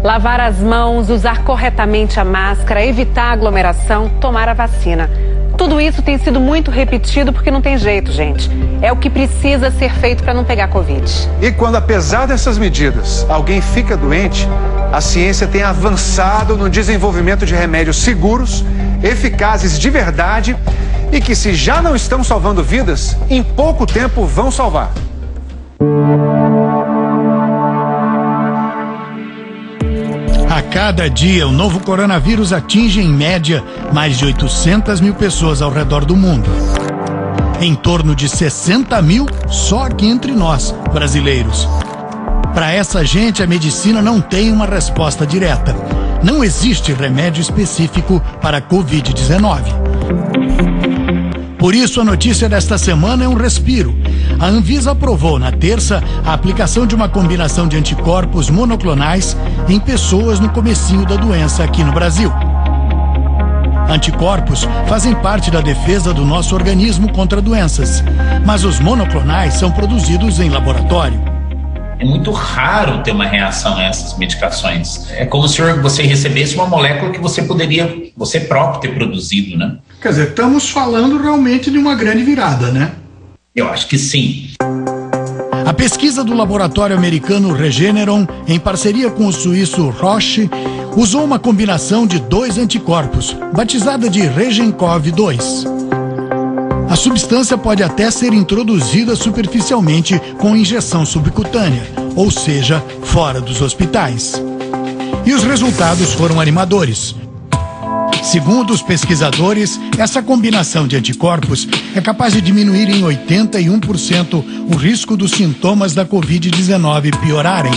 Lavar as mãos, usar corretamente a máscara, evitar aglomeração, tomar a vacina. Tudo isso tem sido muito repetido porque não tem jeito, gente. É o que precisa ser feito para não pegar Covid. E quando, apesar dessas medidas, alguém fica doente, a ciência tem avançado no desenvolvimento de remédios seguros, eficazes de verdade e que, se já não estão salvando vidas, em pouco tempo vão salvar. A cada dia, o novo coronavírus atinge, em média, mais de 800 mil pessoas ao redor do mundo. Em torno de 60 mil só aqui entre nós, brasileiros. Para essa gente, a medicina não tem uma resposta direta. Não existe remédio específico para a Covid-19. Por isso, a notícia desta semana é um respiro. A Anvisa aprovou na terça a aplicação de uma combinação de anticorpos monoclonais em pessoas no comecinho da doença aqui no Brasil. Anticorpos fazem parte da defesa do nosso organismo contra doenças, mas os monoclonais são produzidos em laboratório. É muito raro ter uma reação a essas medicações. É como se você recebesse uma molécula que você poderia, você próprio, ter produzido, né? Quer dizer, estamos falando realmente de uma grande virada, né? Eu acho que sim. A pesquisa do laboratório americano Regeneron, em parceria com o suíço Roche, usou uma combinação de 2 anticorpos, batizada de Regencov-2. A substância pode até ser introduzida superficialmente com injeção subcutânea, ou seja, fora dos hospitais. E os resultados foram animadores. Segundo os pesquisadores, essa combinação de anticorpos é capaz de diminuir em 81% o risco dos sintomas da Covid-19 piorarem.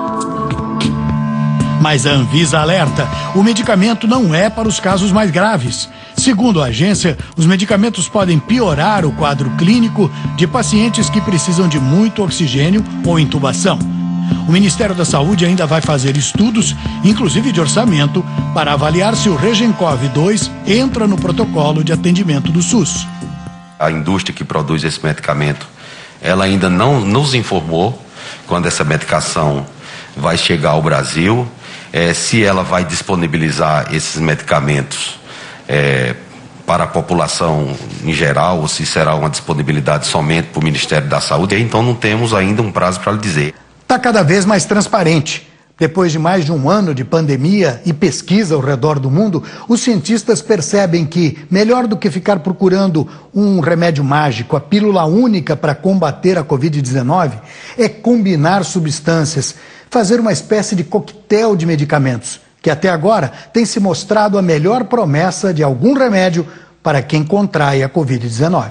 Mas a Anvisa alerta, o medicamento não é para os casos mais graves. Segundo a agência, os medicamentos podem piorar o quadro clínico de pacientes que precisam de muito oxigênio ou intubação. O Ministério da Saúde ainda vai fazer estudos, inclusive de orçamento, para avaliar se o Regencov-2 entra no protocolo de atendimento do SUS. A indústria que produz esse medicamento, ela ainda não nos informou quando essa medicação vai chegar ao Brasil, se ela vai disponibilizar esses medicamentos para a população em geral, ou se será uma disponibilidade somente para o Ministério da Saúde. Então não temos ainda um prazo para lhe dizer. Está cada vez mais transparente. Depois de mais de um ano de pandemia e pesquisa ao redor do mundo, os cientistas percebem que, melhor do que ficar procurando um remédio mágico, a pílula única para combater a Covid-19, é combinar substâncias, fazer uma espécie de coquetel de medicamentos, que até agora tem se mostrado a melhor promessa de algum remédio para quem contrai a Covid-19.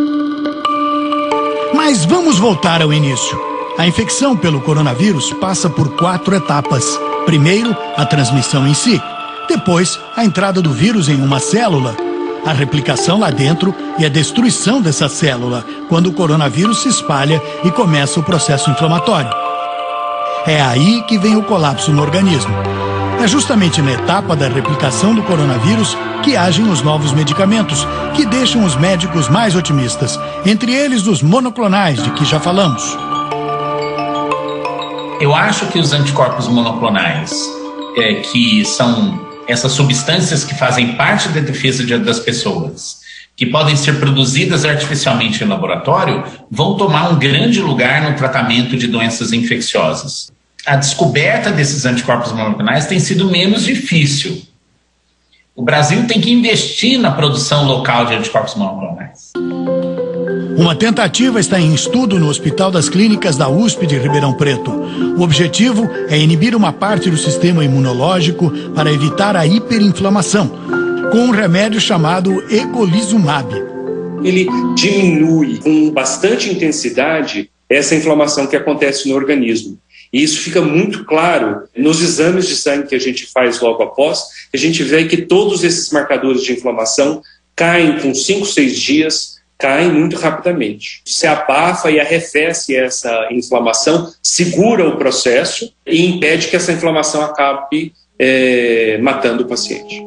Mas vamos voltar ao início. A infecção pelo coronavírus passa por 4 etapas. Primeiro, a transmissão em si. Depois, a entrada do vírus em uma célula. A replicação lá dentro e a destruição dessa célula, quando o coronavírus se espalha e começa o processo inflamatório. É aí que vem o colapso no organismo. É justamente na etapa da replicação do coronavírus que agem os novos medicamentos, que deixam os médicos mais otimistas, entre eles os monoclonais, de que já falamos. Eu acho que os anticorpos monoclonais, que são essas substâncias que fazem parte da defesa das pessoas, que podem ser produzidas artificialmente em laboratório, vão tomar um grande lugar no tratamento de doenças infecciosas. A descoberta desses anticorpos monoclonais tem sido menos difícil. O Brasil tem que investir na produção local de anticorpos monoclonais. Uma tentativa está em estudo no Hospital das Clínicas da USP de Ribeirão Preto. O objetivo é inibir uma parte do sistema imunológico para evitar a hiperinflamação, com um remédio chamado eculizumab. Ele diminui com bastante intensidade essa inflamação que acontece no organismo. E isso fica muito claro nos exames de sangue que a gente faz logo após. A gente vê que todos esses marcadores de inflamação caem com 5, 6 dias, caem muito rapidamente. Se abafa e arrefece essa inflamação, segura o processo e impede que essa inflamação acabe matando o paciente.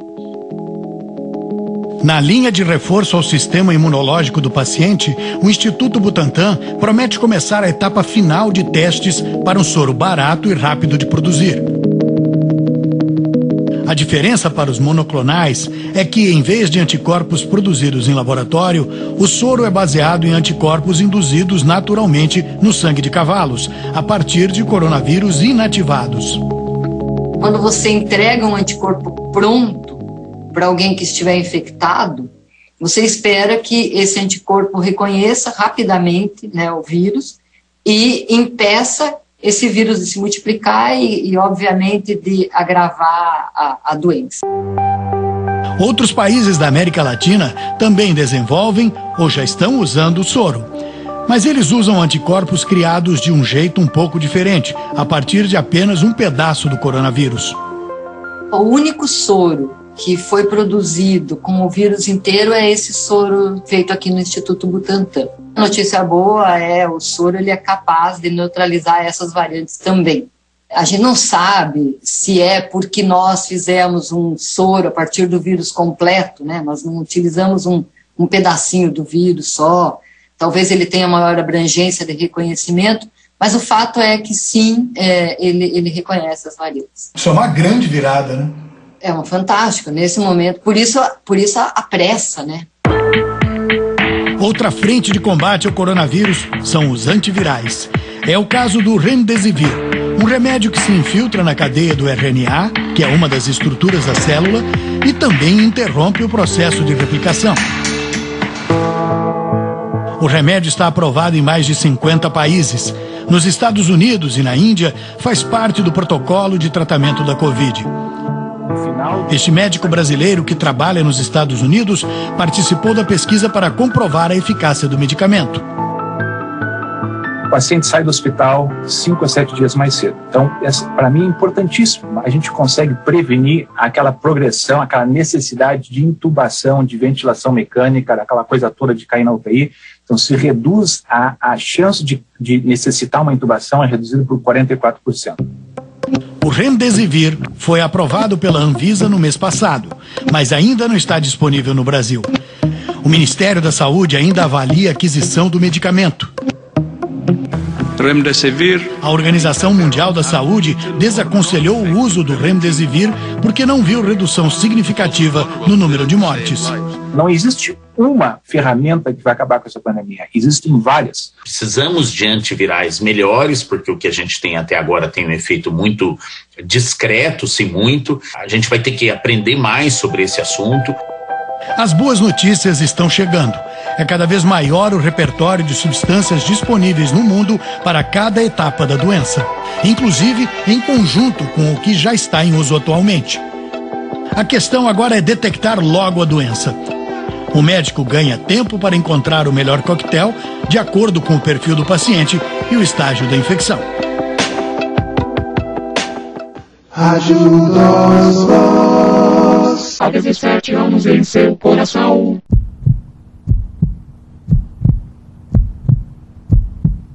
Na linha de reforço ao sistema imunológico do paciente, o Instituto Butantan promete começar a etapa final de testes para um soro barato e rápido de produzir. A diferença para os monoclonais é que, em vez de anticorpos produzidos em laboratório, o soro é baseado em anticorpos induzidos naturalmente no sangue de cavalos, a partir de coronavírus inativados. Quando você entrega um anticorpo pronto para alguém que estiver infectado, você espera que esse anticorpo reconheça rapidamente, né, o vírus e impeça esse vírus de se multiplicar e obviamente, de agravar a doença. Outros países da América Latina também desenvolvem ou já estão usando o soro. Mas eles usam anticorpos criados de um jeito um pouco diferente, a partir de apenas um pedaço do coronavírus. O único soro que foi produzido com o vírus inteiro é esse soro feito aqui no Instituto Butantan. A notícia boa é o soro ele é capaz de neutralizar essas variantes também. A gente não sabe se é porque nós fizemos um soro a partir do vírus completo, né? Nós não utilizamos um pedacinho do vírus só. Talvez ele tenha maior abrangência de reconhecimento, mas o fato é que sim, ele reconhece as variantes. Isso é uma grande virada, né? É um fantástico nesse momento, por isso a pressa, né? Outra frente de combate ao coronavírus são os antivirais. É o caso do Remdesivir, um remédio que se infiltra na cadeia do RNA, que é uma das estruturas da célula, e também interrompe o processo de replicação. O remédio está aprovado em mais de 50 países. Nos Estados Unidos e na Índia, faz parte do protocolo de tratamento da Covid. Este médico brasileiro que trabalha nos Estados Unidos participou da pesquisa para comprovar a eficácia do medicamento. O paciente sai do hospital 5 a 7 dias mais cedo. Então, para mim, é importantíssimo. A gente consegue prevenir aquela progressão, aquela necessidade de intubação, de ventilação mecânica, aquela coisa toda de cair na UTI. Então, se reduz a chance de necessitar uma intubação, é reduzida por 44%. O Remdesivir foi aprovado pela Anvisa no mês passado, mas ainda não está disponível no Brasil. O Ministério da Saúde ainda avalia a aquisição do medicamento. Remdesivir. A Organização Mundial da Saúde desaconselhou o uso do Remdesivir porque não viu redução significativa no número de mortes. Não existe uma ferramenta que vai acabar com essa pandemia, existem várias. Precisamos de antivirais melhores, porque o que a gente tem até agora tem um efeito muito discreto, se muito. A gente vai ter que aprender mais sobre esse assunto. As boas notícias estão chegando. É cada vez maior o repertório de substâncias disponíveis no mundo para cada etapa da doença, inclusive em conjunto com o que já está em uso atualmente. A questão agora é detectar logo a doença. O médico ganha tempo para encontrar o melhor coquetel de acordo com o perfil do paciente e o estágio da infecção. Ajuda-os, a 17 anos em seu coração.